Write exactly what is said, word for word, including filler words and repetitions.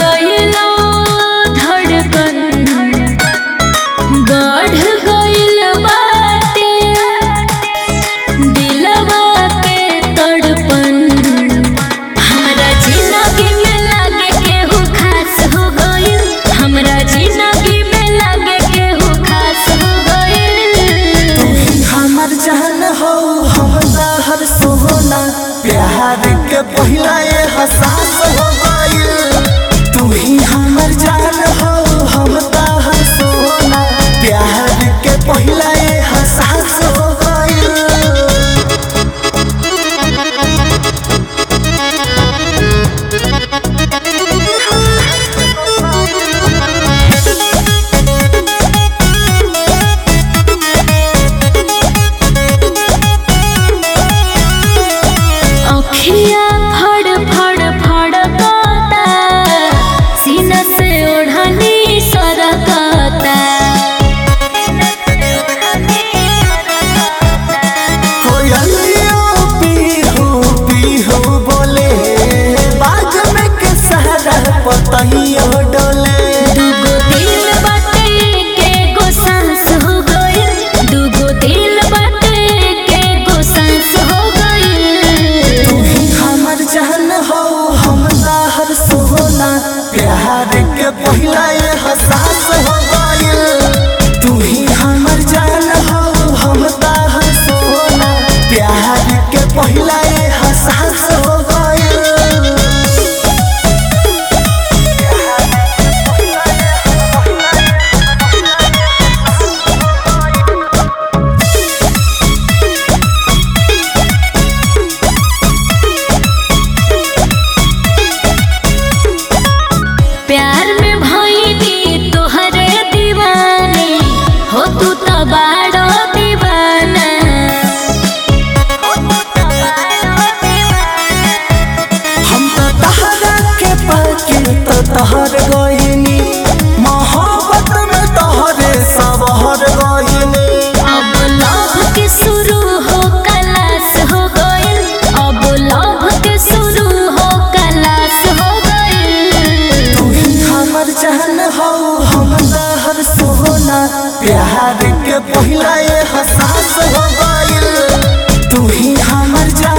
गइलो धड़कन बढ़ गइल बाटे दिलवा के तड़पन। हमरा जिंदगी में लागे केहू खास हो गइल, हमरा जिंदगी में लागे केहू खास हो गइल। हमर जान हो हमरा हर सोना प्यार के पहिला एहसास हो गइल। तू ही हमर जान हो हम हर सोना प्यार के पहिला एहसास हो गइल। अखिया फड़ फड़ फड़कता सीना से ओढ़नी सरकता। कोयलियो पीहू पीहू बोले बाग में के सहरा पतहियो डोले। दुगो दिल बाटे के गो सांस हो गइल, दुगो दिल बाटे के गो सांस हो गइल। तू ही हमर जान हो हम हर सोना प्यार के पहिला एहसास हो गइल। तू ही हमर जान हो हम हर सोना प्यार के पहिला एहसास हो गइल। प्यार में भइनी तोहरे दीवानी हो, तू तो बाड़ो दीवाना। हम तो तहरा के पाके तो तहर गइनी मोहब्बत में तोहरे सबहर गइनी। अब लव के शुरू हो कलास हो गइल, अब लव के शुरू हो कलास हो गइल। तू ही हमर जान हो हम हर सोना प्यार के पहिला एहसास हो गइल। तू ही हमर जान